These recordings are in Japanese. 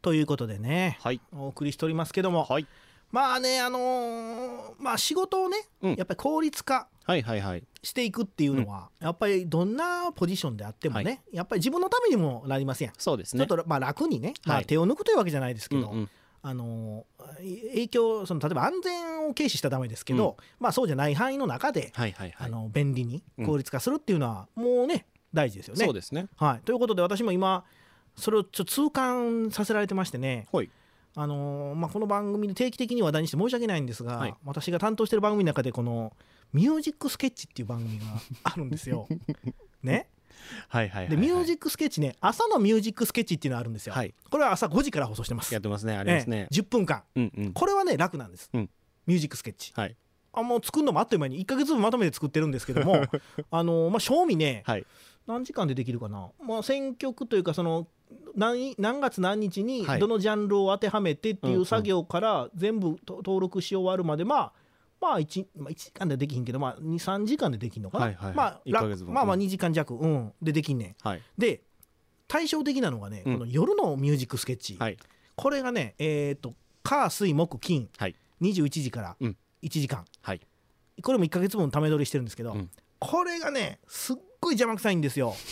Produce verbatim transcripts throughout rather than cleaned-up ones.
ということでね、 はい、 お送りしておりますけども、 はい、 まあねあのー、まあ仕事をね、うん、やっぱり効率化していくっていうのは、やっぱりどんなポジションであってもね、はい、やっぱり自分のためにもなりますやん。 そうですね。 ちょっとまあ楽にね、まあ、手を抜くというわけじゃないですけど、うんうん、あのー、影響その例えば安全を軽視したらダメですけど、うん、まあそうじゃない範囲の中で、はいはいはい、あの便利に効率化するっていうのはもうね大事ですよね。 そうですね、 はい、ということで私も今それをちょっと痛感させられてましてね、 はい、 あのーまあ、この番組で定期的に話題にして申し訳ないんですが、はい、私が担当している番組の中でこのミュージックスケッチっていう番組があるんですよね。 はいはいはいはい、 でミュージックスケッチね、朝のミュージックスケッチっていうのがあるんですよ、はい、これは朝ごじから放送してます。 やってますね、ありますね、 ええ、じゅっぷんかん、 うんうん、 これはね楽なんです、うん、ミュージックスケッチ、はい、あもう作るのもあっという間にいっかげつぶんまとめて作ってるんですけどもあのー、まあ賞味ね、はい、何時間でできるかな、まあ、選曲というかその 何, 何月何日にどのジャンルを当てはめてっていう作業から全部登録し終わるまで、まあまあ 1, まあいちじかんでできひんけど、まあ、にさんじかんでできんのかな、はいはい、まあ、まあまあにじかん弱、うん、でできんねん、はい、で対照的なのがね、うん、この夜のミュージックスケッチ、はい、これがねえー、っと火水木金、はい、にじゅういちじからいちじかん、うん、はい、これもいっかげつぶんため撮りしてるんですけど、うん、これがねすっごい邪魔くさいんですよ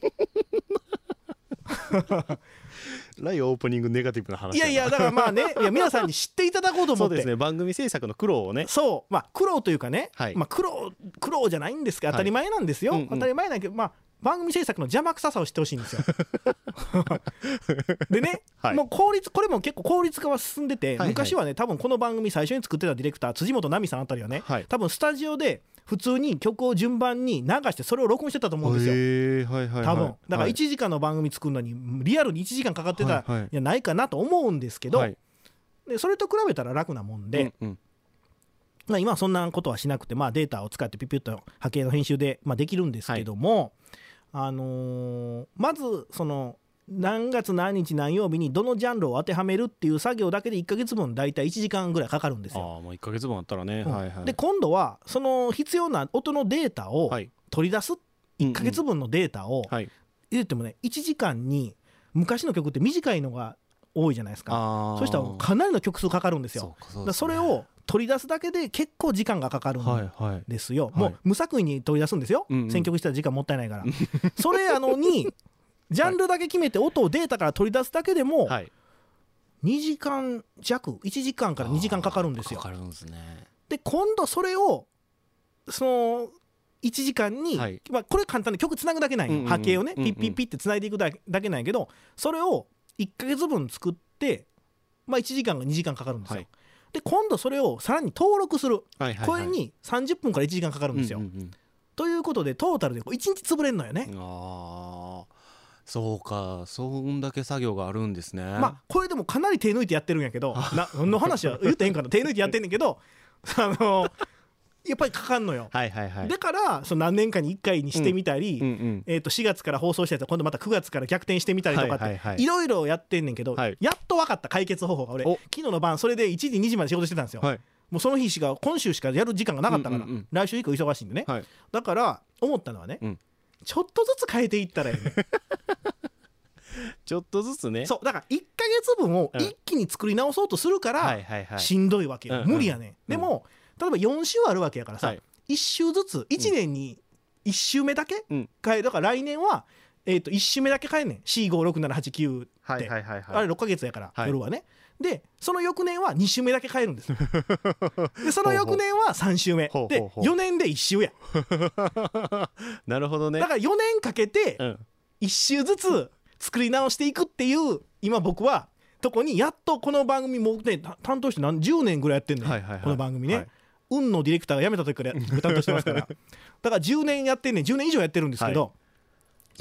ライオープニングネガティブな話。 いやいやだからまあねいや皆さんに知っていただこうと思ってそうですね、番組制作の苦労をね、 そうまあ苦労というかね、はい、まあ苦労苦労じゃないんですけど当たり前なんですよ、はい、うんうん、当たり前なんだけど、まあ番組制作の邪魔くささを知ってほしいんですよでね、はい、もう効率これも結構効率化は進んでて、はいはい、昔はね多分この番組最初に作ってたディレクター辻本奈美さんあたりはね、はい、多分スタジオで普通に曲を順番に流してそれを録音してたと思うんですよ、へー、はいはいはい、多分だからいちじかんの番組作るのにリアルにいちじかんかかってたんじゃないかなと思うんですけど、はいはい、でそれと比べたら楽なもんで、うんうん、まあ、今はそんなことはしなくて、まあ、データを使ってピピュッと波形の編集で、まあ、できるんですけども、はい、あのー、まずその何月何日何曜日にどのジャンルを当てはめるっていう作業だけでいっかげつぶんだいたいいちじかんぐらいかかるんですよ。 あ、まあ、いっかげつぶんあったらね、うん、はいはい、で今度はその必要な音のデータを取り出す、はい、いっかげつぶんのデータを入れてもねいちじかんに昔の曲って短いのが多いじゃないですか。そしたらかなりの曲数かかるんですよ。 そうそうですね、だそれを取り出すだけで結構時間がかかるんですよ、はいはい、もう無作為に取り出すんですよ、うんうん、選曲したら時間もったいないからそれやのにジャンルだけ決めて音をデータから取り出すだけでもにじかん弱いちじかんからにじかんかかるんですよ。 かかるんですね。 で今度それをそのいちじかんに、はい、まあ、これ簡単に曲つなぐだけなんよ、うんうん、波形をねピッピッピッってつないでいくだけなんやけど、それをいっかげつぶん作って、まあ、いちじかんがにじかんかかるんですよ、はい、で今度それをさらに登録する、はいはいはい、これにさんじゅっぷんからいちじかんかかるんですよ、うんうんうん、ということでトータルでいちにち潰れるのよね。 あー、そうか、そんだけ作業があるんですね。 まあこれでもかなり手抜いてやってるんやけどなの話は言ってへんかな手抜いてやってんねんけどあのやっぱりかかんのよ、はいはいはい、だからその何年かにいっかいにしてみたり、うんうんうん、えー、としがつから放送したやつ今度またくがつから逆転してみたりとかっていろいろやってんねんけど、はい、やっと分かった解決方法が俺昨日の晩それでいちじにじまで仕事してたんですよ、はい、もうその日しか今週しかやる時間がなかったから、うんうんうん、来週以降忙しいんでね、はい、だから思ったのはね、うん、ちょっとずつ変えていったらいいねちょっとずつね。 そうだからいっかげつぶんを一気に作り直そうとするからしんどいわけよ、うんはいはいはい、無理やね、うんうん、でも例えばよん週あるわけやからさ、はい、いっ週ずついちねんにいっ週目だけ変える、だから来年は、えー、といっ週目だけ変えんねん よんごろくななはちきゅう って、はいはいはいはい、あれろっかげつやから、はい、夜はねでその翌年はに週目だけ変えるんですでその翌年はさん週目ほうほうでよねんでいっ週やなるほどね。 だからよねんかけていっ週ずつ作り直していくっていう今僕はとこにやっとこの番組もね担当して何じゅうねんぐらいやってんねん、はいはいはい、この番組ね、はい、運のディレクターが辞めた時から担当してますからだからじゅうねんやってんねんじゅうねん以上やってるんですけど、はい、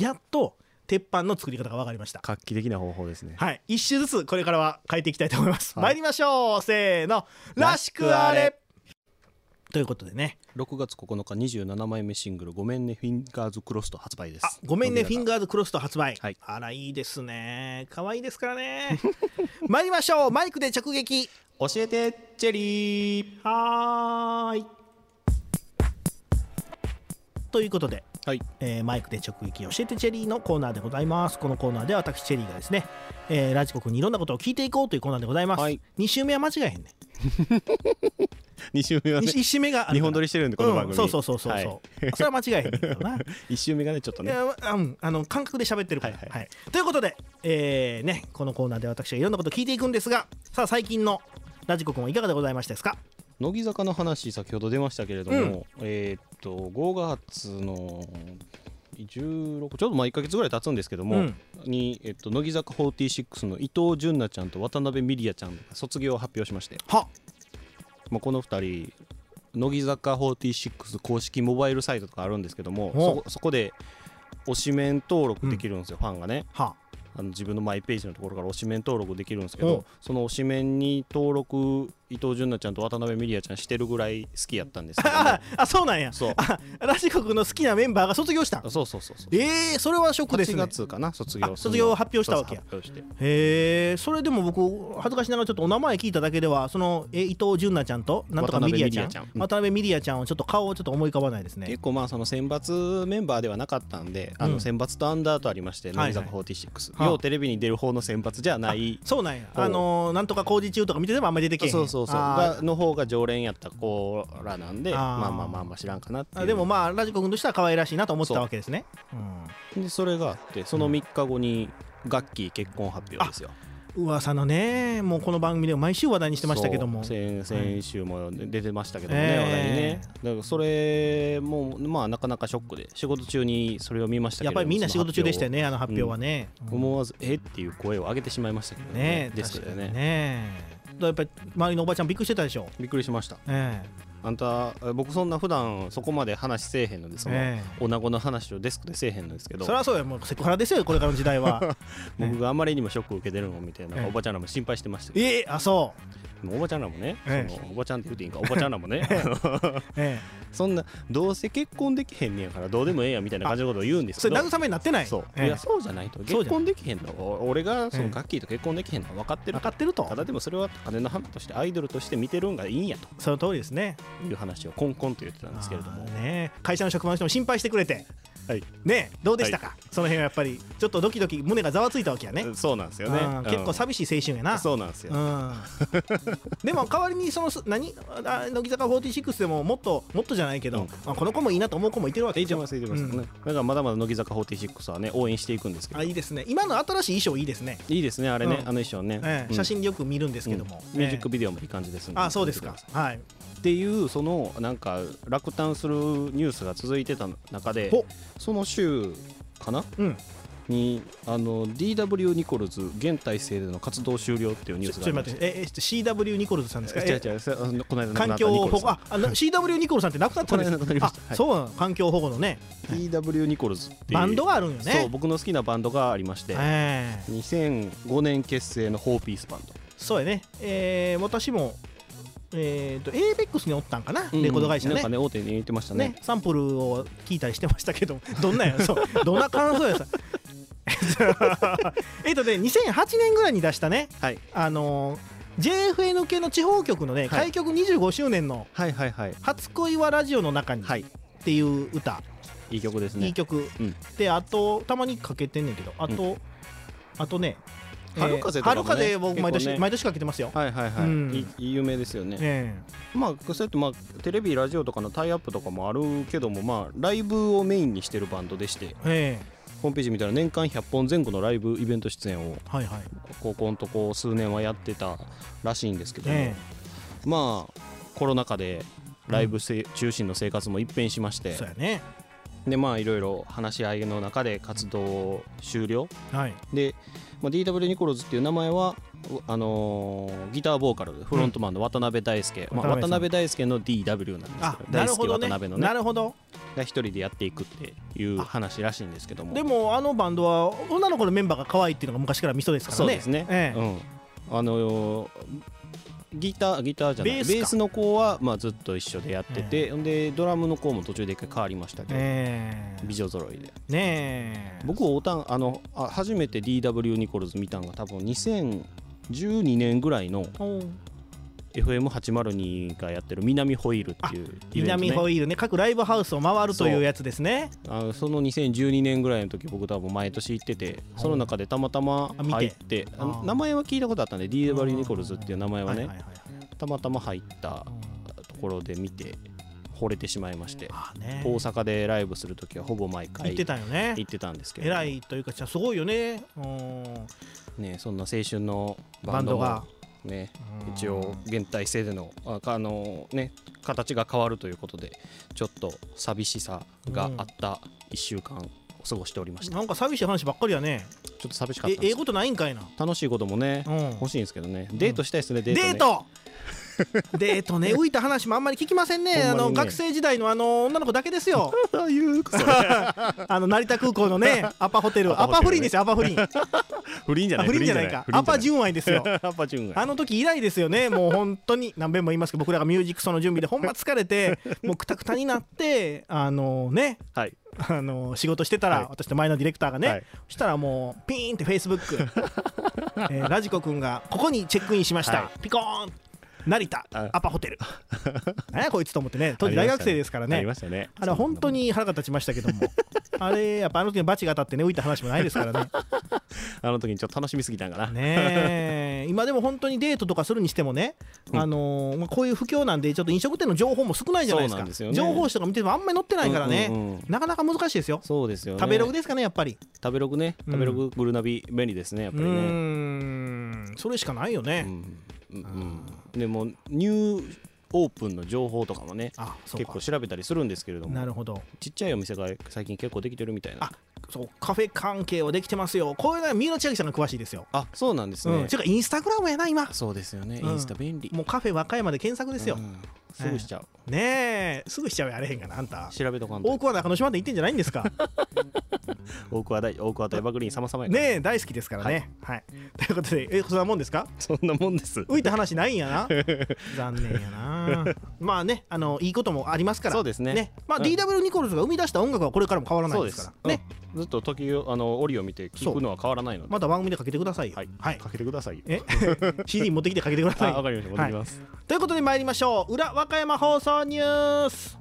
やっと鉄板の作り方が分かりました。 画期的な方法ですね。 はい、一周ずつこれからは変えていきたいと思います、はい、参りましょう。せーの、らしくあれということでね、 ろくがつここのかにじゅうななまいめシングルごめんねフィンガーズクロスト発売です。 あ、ごめんねフィンガーズクロスト発売、はい、あらいいですね、可愛いですからね参りましょう、マイクで直撃教えてチェリー。 はーいということではい、えー、マイクで直撃教えてチェリーのコーナーでございます。このコーナーでは私チェリーがですね、えー、ラジコ君にいろんなことを聞いていこうというコーナーでございます。はい、に週目は間違えへんねに週目はね、 いち週目があるにほん撮りしてるんでこの番組、 うん、そうそうそうそう、はい、それは間違えへんねんけどないち週目がねちょっとね、 うん、あの感覚で喋ってるから、はいはいはい、ということで、えーね、このコーナーで私はいろんなことを聞いていくんですが、さあ最近のラジコ君はいかがでございましたですか？ 乃木坂の話先ほど出ましたけれども、うん、えー、っとごがつのじゅうろくちょうどまあいっかげつぐらい経つんですけども、うん、に、えっと、乃木坂フォーティーシックスの伊藤純奈ちゃんと渡辺美里也ちゃんが卒業を発表しまして、は、まあ、このふたり乃木坂フォーティーシックス公式モバイルサイトとかあるんですけども、 そ, そこで推しメン登録できるんですよ、うん、ファンがね、はあの自分のマイページのところから推しメン登録できるんですけど、その推しメンに登録伊藤純奈ちゃんと渡辺美里也ちゃんしてるぐらい好きやったんですけど、ね、 あ, あそうなんや。そうラジコ君の好きなメンバーが卒業した。 そうそうそうそう。 えー、それはショックですね。 はちがつかな卒業卒業を発表したわけや。へえ。それでも僕恥ずかしながらちょっとお名前聞いただけではそのえ伊藤純奈ちゃんとなんとか美里也ちゃん、渡辺美里也ちゃんをちょっと顔をちょっと思い浮かばないですね。 結構まあその選抜メンバーではなかったんで、うん、あの選抜とアンダーとありまして、乃木坂フォーティーシックス、はいはい、要テレビに出る方の選抜じゃない。 そうなんや。あのー、なんとか工事中とか見ててもあんまり出てけへん。 そうそうそうがの方が常連やった子らなんで、あまあまあまあまあ知らんかなっていう。 でもまあラジコ君としては可愛らしいなと思ってたわけですね。 そ,、うん、でそれがあってそのみっかごにガッキー結婚発表ですよ。 噂のね、もうこの番組で毎週話題にしてましたけども、 先, 先週も出てましたけどもね、えー、話題にね。だからそれもまあなかなかショックで仕事中にそれを見ましたけど、 やっぱりみんな仕事中でしたよね、あの発表はね、 うん、思わずえっていう声を上げてしまいましたけどね、ねですけどね。 ねやっぱり周りのおばちゃんびっくりしてたでしょ。 びっくりしました、えー、あんた僕そんな普段そこまで話せえへんので、その、えー、おなごの話をデスクでせえへんのですけど、 そりゃそうや、もうセクハラですよこれからの時代は僕があまりにもショックを受けてるのみたいな、えー、おばちゃんらも心配してましたけど、 えー、あそうおばちゃんらもね、ええ、そのおばちゃんって言っていいんか、おばちゃんらもね、 ええ、 そんなどうせ結婚できへんねやからどうでもええやみたいな感じのことを言うんですけど、 それ慰めになってない。 そう、ええ、いやそうじゃないと結婚できへんの、俺がそのガッキーと結婚できへんのは分かってる、 分かってると。 ただでもそれは金の花としてアイドルとして見てるんがいいんやと、 その通りですね、 いう話をコンコンと言ってたんですけれども、 ね、会社の職場の人も心配してくれて、はい、ね、どうでしたか、はい、その辺はやっぱりちょっとドキドキ胸がざわついたわけやね。 そうなんですよね、うん、 結構寂しい青春やな。 そうなんですよ、うん、 でも代わりにその何乃木坂フォーティーシックスでももっともっとじゃないけど、うん、まあ、この子もいいなと思う子もいてるわけですよ。 いてますいてます、うん、だからまだまだ乃木坂フォーティーシックスはね応援していくんですけど、 あ、いいですね。今の新しい衣装いいですね。 いいですねあれね、うん、あの衣装ね、 ええ、写真でよく見るんですけども、 うん、ミュージックビデオもいい感じですね。 あ、そうですか、はい。 っていうそのなんか落胆するニュースが続いてた中で、その週かな、うん、にあの ディーダブリュー ニコルズ現体制での活動終了っていうニュースがありました。 ちょっと待って、ええ シーダブリュー ニコルズさんですか？違う違う、この間環境保護、あ、あの シーダブリュー ニコルズさんって亡くなったんですか？あ、そうなの、環境保護のねディーダブリュー ニコルズっていうバンドがあるんよね。 そう、僕の好きなバンドがありまして、にせんごねん結成のフォーピースバンド。 そうやね、えー、私もえー、と エーベックス におったんかな、うん、レコード会社ね、 なんかね大手に言ってました ね, ねサンプルを聞いたりしてましたけど、どんなやそうどんな感想やさえっとねにせんはちねんぐらいに出したね、はい、あのー、ジェイエフエヌ 系の地方局のね、はい、開局にじゅうごしゅうねんの初恋はラジオの中にっていう歌、 いい曲ですね。 いい曲、うん、で、あとたまにかけてんねんけど、あと、うん、あとね春風とかもね、 春風僕毎年、ね、毎年かけてますよ。 はいはいはい、うん、い有名ですよね、えー、まあそうやってまあテレビラジオとかのタイアップとかもあるけども、まあライブをメインにしてるバンドでして、えー、ホームページ見たら年間ひゃっぽんぜん後のライブイベント出演を、はいはい、ここんとこ数年はやってたらしいんですけども、えー、まあコロナ禍でライブせ、うん、中心の生活も一変しまして、 そうやね。 でまあいろいろ話し合いの中で活動終了、はい、で、まあ、ディーダブリュー ニコルズっていう名前はあのー、ギターボーカルフロントマンの渡辺大輔、うん、まあ、渡辺大輔の ディーダブリュー なんですけど、大輔渡辺のね、 なるほどが一人でやっていくっていう話らしいんですけども、 でもあのバンドは女の子のメンバーが可愛いっていうのが昔からミソですからね。 そうですね、ええ、うん、あのーギター、ギターじゃないベース、ベースの子はまあずっと一緒でやってて、えー、でドラムの子も途中で一回変わりましたけど、えー、美女揃いで、ね、僕おたんあのあ初めて ディーダブリュー ニコルズ見たのが多分にせんじゅうにねんぐらいのエフエムはちまるに がやってる南ホイールっていうイベント、ね、 南ホイールね、各ライブハウスを回るというやつですね。 あのそのにせんじゅうにねんぐらいの時僕多分毎年行ってて、その中でたまたま入って、あの名前は聞いたことあったんで ディーダブリュー ニコルズっていう名前はね、たまたま入ったところで見て惚れてしまいまして、ね、大阪でライブするときはほぼ毎回行ってたよね。 行ってたんですけど、 偉いというかすごいよね。 ね、そんな青春のバンドがね、一応現代性でのああの、ね、形が変わるということでちょっと寂しさがあったいっしゅうかんを過ごしておりました。 なんか寂しい話ばっかりやね。 ちょっと寂しかったんです。 ええことないんかいな。 楽しいこともね、うん、欲しいんですけどね。デートしたいですね、デートね。 デートデートね、浮いた話もあんまり聞きませんね。あの学生時代のあの女の子だけですよ。あの成田空港のねアパホテル、アパフリンですよ。アパフリンフリンじゃない、 フリンじゃないか、アパ純愛ですよ。 アパ純愛。 あの時以来ですよね。もう本当に何遍も言いますけど、僕らがミュージックソの準備でほんま疲れてもうクタクタになってあのね、はい、あの仕事してたら、はい、私と前のディレクターがね、はい、そしたらもうピーンってフェイスブック、えー、ラジコくんがここにチェックインしました、はい、ピコーン成田アパホテル何やこいつと思ってね、当時大学生ですからね。 ありましたね。あれは本当に腹が立ちましたけどもあれやっぱあの時にバチが当たってね浮いた話もないですからねあの時にちょっと楽しみすぎたんかなね。今でも本当にデートとかするにしてもね、うん、あのー、こういう不況なんでちょっと飲食店の情報も少ないじゃないですか。そうなんですよね。情報誌とか見ててもあんまり載ってないからね、うんうんうん、なかなか難しいですよ。そうですよね。食べログですかね、やっぱり。 食べログね、食べログ、うん、グルナビ便利ですね、やっぱりね。うーん、それしかないよね、うんうんうん、でもニューオープンの情報とかもね結構調べたりするんですけれども。 なるほど。 ちっちゃいお店が最近結構できてるみたいな。 あ、そう、カフェ関係はできてますよ。こういうのは三浦千秋さんが詳しいですよ。 あ、そうなんですね。 うん、ていうかインスタグラムやな今。 そうですよね、 うん、 インスタ便利。 もうカフェ和歌山で検索ですよ、うん、 すぐしちゃう、 えー、ねえ、すぐしちゃうやれへんがな、あんた調べとかんと。 大桑中之島で行ってんじゃないんですか大桑大大桑とエバーグリーン様々やからねえ、大好きですからね、はい、はい、ということで、え、そんなもんですか。 そんなもんです。 浮いた話ないんやな残念やなまあね、あのいいこともありますから。 そうです ね, ね、 まあ、うん、ディーダブリュー ニコルズが生み出した音楽はこれからも変わらないですからね、 うん、ずっと時をあの折を見て聞くのは変わらないので、 また番組でかけてくださいよ。 はい、はい、かけてくださいよ。 えシーディー 持ってきてかけてください。 わかりました、持ってきます、 はい、ということで参りましょう。裏和歌山放送ニュース。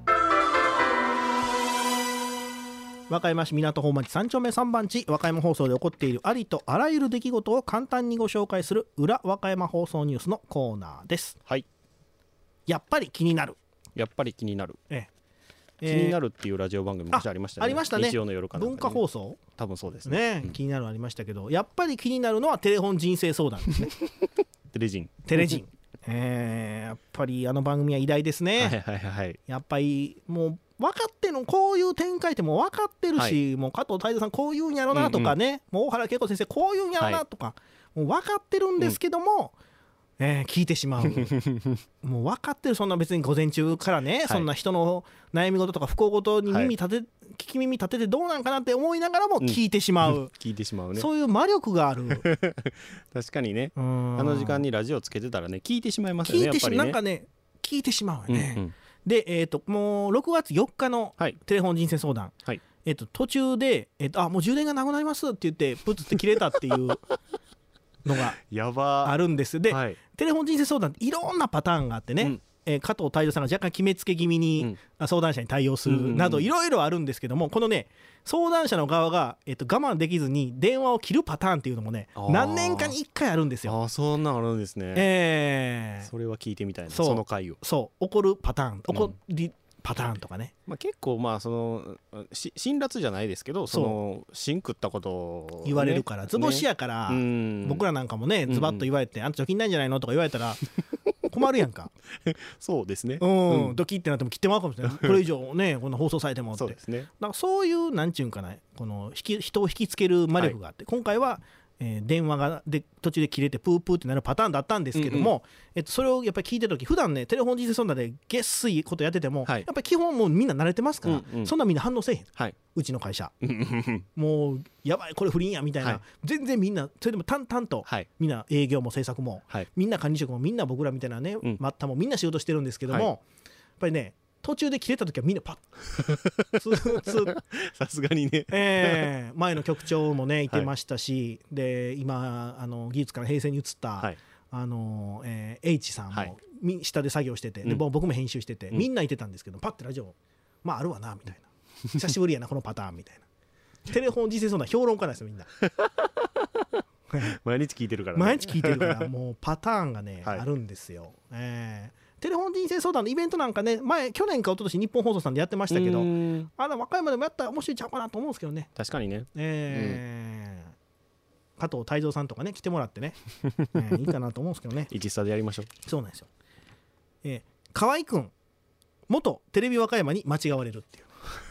和歌山市港宝町さん丁目さん番地、和歌山放送で起こっているありとあらゆる出来事を簡単にご紹介する裏和歌山放送ニュースのコーナーです。 はい。 やっぱり気になる。 やっぱり気になる。 ええ、気になるっていうラジオ番組もありましたね。 ありましたね。 日曜の夜かな、ね、 文化放送。 多分そうですね。 ね、うん、気になるありましたけど、やっぱり気になるのはテレフォン人生相談ですね。 テレジン。 テレジン。えー、やっぱりあの番組は偉大ですね。 はいはいはい。 やっぱりもう分かってるの、こういう展開ってもう分かってるし、はい、もう加藤泰造さんこういうんやろなとかね、うんうん、もう大原恵子先生こういうんやろなとか、はい、もう分かってるんですけども、うん、えー、聞いてしまうもう分かってる。そんな別に午前中からね、はい、そんな人の悩み事とか不幸事に耳立て、はい、聞き耳立ててどうなんかなって思いながらも聞いてしまう、うん、 聞いてしまうね。 そういう魔力がある確かにね、あの時間にラジオつけてたらね聞いてしまいますよね。聞いてし、やっぱりね、 なんかね聞いてしまうよね、うんうん。で、えー、ともうろくがつよっかのテレフォン人生相談、はい、えー、と途中で、えー、とあもう充電がなくなりますって言ってプツって切れたっていうのがあるんです。で、はい、テレフォン人生相談っていろんなパターンがあってね、うん、えー、加藤泰造さんが若干決めつけ気味に相談者に対応するなどいろいろあるんですけども、このね相談者の側が、えー、と我慢できずに電話を切るパターンっていうのもね何年かにいっかいあるんですよ。 あ、そんなのあるんですね。えー、それは聞いてみたいな。 そ, その回をそう怒るパターン、怒り、うん、パターンとかね、 まあ、結構まあそのし辛辣じゃないですけど、その芯食ったことを、ね、 言われるから図星やから、ね、僕らなんかもねズバッと言われて、うんうん、あんた貯金ないんじゃないのとか言われたら困るやんかそうですね、 うん、うん、ドキってなっても切ってもらうかもしれないこれ以上ねこの放送されてもって。 そうですね。 だからそういうなんちゅうんかな、この引き人を引きつける魔力があって、はい、今回はえー、電話がで途中で切れてプープーってなるパターンだったんですけども、うんうん、えっと、それをやっぱり聞いてるとき普段ねテレフォン人生相談でげっすいことやってても、はい、やっぱり基本もうみんな慣れてますから、うんうん、そんなみんな反応せえへん、はい、うちの会社もうやばいこれ不倫やみたいな、はい、全然みんなそれでも淡々と、はい、みんな営業も制作も、はい、みんな管理職もみんな僕らみたいなね、うん、またもみんな仕事してるんですけども、はい、やっぱりね途中で切れた時はみんなパッツーツーさすがにね、 えー、前の局長もねいてましたし、はい、で今あの技術から平成に移った、はい、あのえー、H さんも下で作業してて、で僕も編集してて、みんないてたんですけど、パッてラジオまああるわなみたいな、久しぶりやなこのパターンみたいな。テレフォン人生相談評論家なんですよみんな。 毎日聞いてるからね。 毎日聞いてるからもうパターンがね、はい、あるんですよ、えー、テレフォン人生相談のイベントなんかね、前去年か一昨年日本放送さんでやってましたけど、あの和歌山でもやったら面白いちゃうかなと思うんですけどね。 確かにね、 えーうん加藤泰造さんとかね来てもらってね、えー、いいかなと思うんですけどね。 一スタでやりましょう。 そうなんですよ、えー、河合くん元テレビ和歌山に間違われるっていう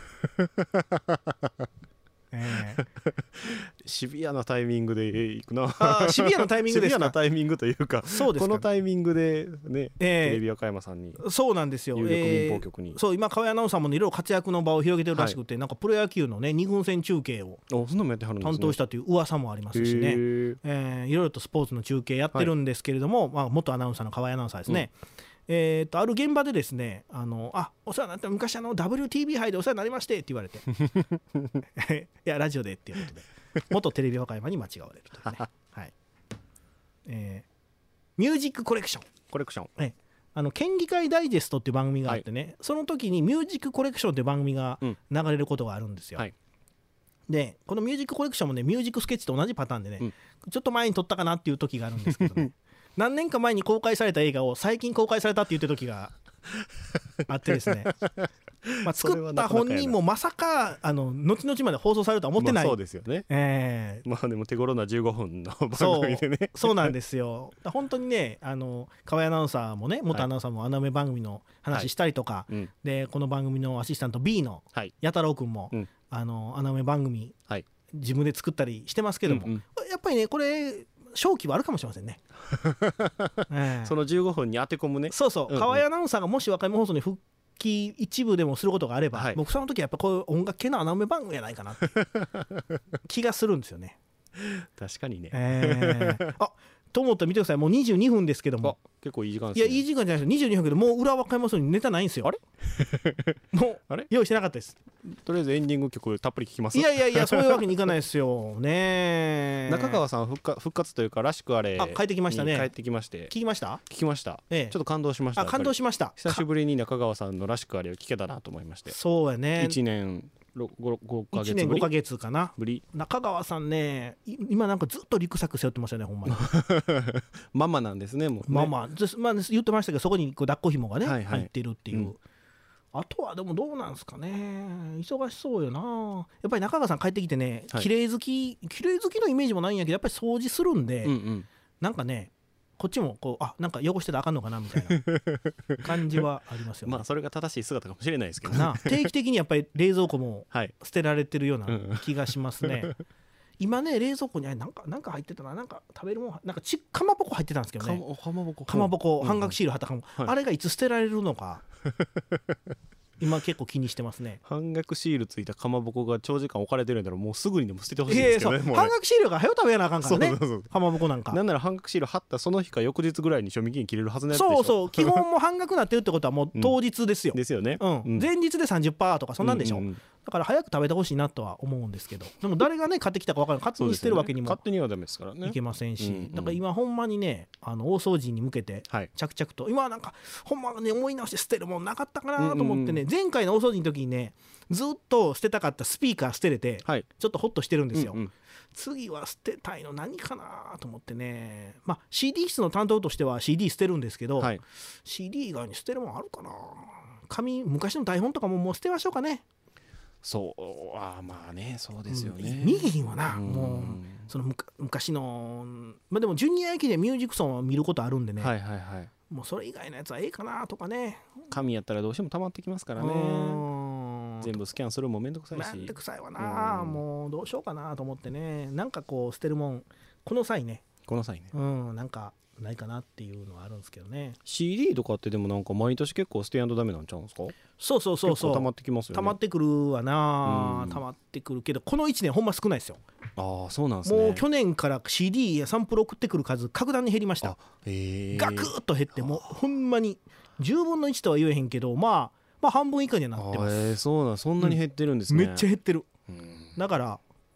えー、 シビアなタイミングでいくな。 あシビアなタイミングですか。 シビアなタイミングというか、そうですか、このタイミングでね、えー、テレビ和歌山さんにそうなんですよ、 有力民放局に、 えー、そう今河合アナウンサーもいろいろ活躍の場を広げてるらしくて、はい、なんかプロ野球のねに軍戦中継を担当したという噂もありますしね、えー、いろいろとスポーツの中継やってるんですけれども、はいまあ、元アナウンサーの河合アナウンサーですね、うんえー、とある現場でですね、あのあお世話になった昔あの ダブリューティービー 杯でお世話になりましてって言われていやラジオでっていうことで元テレビ和歌山に間違われるというね、はいえー、ミュージックコレクションコレクション、 ね、あの県議会ダイジェストっていう番組があってね、はい、その時にミュージックコレクションっていう番組が流れることがあるんですよ、うんはい、でこのミュージックコレクションもねミュージックスケッチと同じパターンでね、うん、ちょっと前に撮ったかなっていう時があるんですけどね何年か前に公開された映画を最近公開されたって言ってる時があってですねまあ作った本人もまさかあの後々まで放送されるとは思ってない、 まあ、そうですよね、 えー、 まあでも手頃なじゅうごふんの番組でねそう、そうなんですよ。本当にねあの河合アナウンサーもね元アナウンサーも穴埋め番組の話したりとか、はいうん、でこの番組のアシスタント B の弥太郎君も、うん、あの穴埋め番組、はい、自分で作ったりしてますけども、うんうん、やっぱりねこれ勝機はあるかもしれませんね、 えー、そのじゅうごふんに当て込むね。 そうそう、うんうん、河合アナウンサーがもし和歌山放送に復帰一部でもすることがあれば、はい、僕その時はやっぱこういう音楽系の穴埋め番組やないかなって気がするんですよね。 確かにね、 えー、あと思ったら見てください、もうにじゅうにふんですけども、 結構いい時間ですね。 いやいい時間じゃないですよ、にじゅうにふんけどもう裏和歌山放送にネタないんですよ。あれもうあれ用意してなかったです。 とりあえずエンディング曲たっぷり聴きます。 いやいやいやそういうわけにいかないですよね。 中川さん復活、復活というからしくあれ、 あ帰ってきましたね。 帰ってきまして聞きました聞きました、ええ、ちょっと感動しました。 あ感動しました。 久しぶりに中川さんのらしくあれを聞けたなと思いまして。 そうやね、 いちねんごかげつぶり、いちねんごかげつかなぶり。 中川さんね今なんかずっとリュックサック背負ってますよねほんまにママなんですねもうね。 ママ、まあ、言ってましたけどそこにこう抱っこ紐がね、はいはい、入ってるっていう、うん、あとはでもどうなんですかね、忙しそうよな。やっぱり中川さん帰ってきてね、はい、綺麗好き綺麗好きのイメージもないんやけどやっぱり掃除するんで、うんうん、なんかねこっちもこうあなんか汚してたらあかんのかなみたいな感じはありますよね。 まあそれが正しい姿かもしれないですけど、ね、 な定期的にやっぱり冷蔵庫も捨てられてるような気がしますね、はいうん、今ね冷蔵庫にあれなんかなんか入ってたな、なんか食べるもんなんかちかまぼこ入ってたんですけどね。 かまぼこかまぼこ半額シール貼ったかも、うんうん、あれがいつ捨てられるのか今結構気にしてますね。 半額シールついたかまぼこが長時間置かれてるんだらもうすぐにでも捨ててほしいですけどね。 半額シールが早食べやなあかんからね。そうそうそうかまぼこなんかなんなら半額シール貼ったその日か翌日ぐらいに賞味期限切れるはずのやつでしょ。 そうそう基本も半額なってるってことはもう当日ですよ、 うん、ですよね、 うんうん、前日で さんじゅっパーセント とかそんなんでしょ、うんうんうん、だから早く食べてほしいなとは思うんですけどでも誰がね買ってきたか分からない勝手に捨てるわけにも、 ね、勝手にはダメですからねいけませんし、 うんうん、 だから今ほんまにねあの大掃除に向けて着々と、はい、今はなんかほんまね思い直して捨てるもんなかったかなと思ってね、うんうん、前回の大掃除の時にねずっと捨てたかったスピーカー捨てれて、はい、ちょっとホッとしてるんですよ、うんうん、次は捨てたいの何かなと思ってね、まあ、シーディー 室の担当としては シーディー 捨てるんですけど、はい、シーディー 以外に捨てるもんあるかな。紙昔の台本とかももう捨てましょうかね。 そうあまあねそうですよね、 うん、見えひんわな、うん、もうその昔のまあでもジュニア駅でミュージックソンは見ることあるんでね、 はいはいはい、 もうそれ以外のやつはええかなとかね。 紙やったらどうしても溜まってきますからね。全部スキャンするもめんどくさいしめんどくさいわな、もうどうしようかなと思ってね。なんかこう捨てるもんこの際ねこの際ねうんなんかないかなっていうのはあるんですけどね。 シーディー とかってでもなんか毎年結構捨てやんとダメなんちゃうんですか。 そうそうそうそう溜まってきますよね。 溜まってくるわな、溜まってくるけどこのいちねんほんま少ないですよ。 ああそうなんですね。 もう去年から シーディー やサンプル送ってくる数格段に減りました。 へガクッと減ってもうほんまにじゅうぶんのいちとは言えへんけど、まあ、まあ半分以下にはなってます。 えー、そうなんそんなに減ってるんですね、 うん、めっちゃ減ってる。だから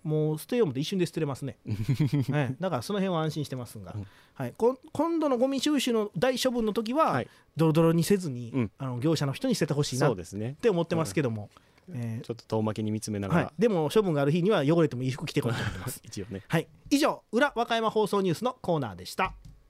もう捨てようもと一瞬で捨てれますね、はい、だからその辺は安心してますが、うんはい、こ今度のゴミ収集の大処分の時は、はい、ドロドロにせずに、うん、あの業者の人に捨ててほしいなって思ってますけども、 えー、ちょっと遠巻きに見つめながら、はい、 でも処分がある日には汚れてもいい服着てこいと思ってます一応ね、 はい、以上裏和歌山放送ニュースのコーナーでした。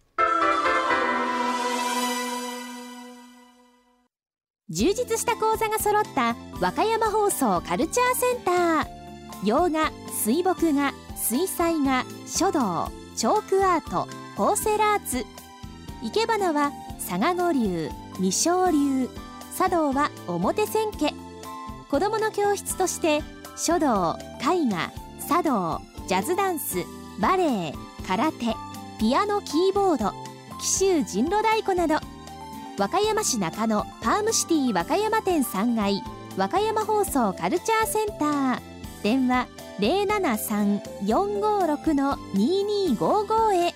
充実した講座が揃った和歌山放送カルチャーセンター。洋画、水墨画、水彩画、書道、チョークアート、ポーセラーツ。生け花は嵯峨御流、未生流、茶道は表千家。子どもの教室として書道、絵画、茶道、ジャズダンス、バレエ、空手、ピアノキーボード、紀州陣路太鼓など、和歌山市中野パームシティ和歌山店さんがい和歌山放送カルチャーセンター。電話 ゼロななさん よんごろく にーにーごーご へ。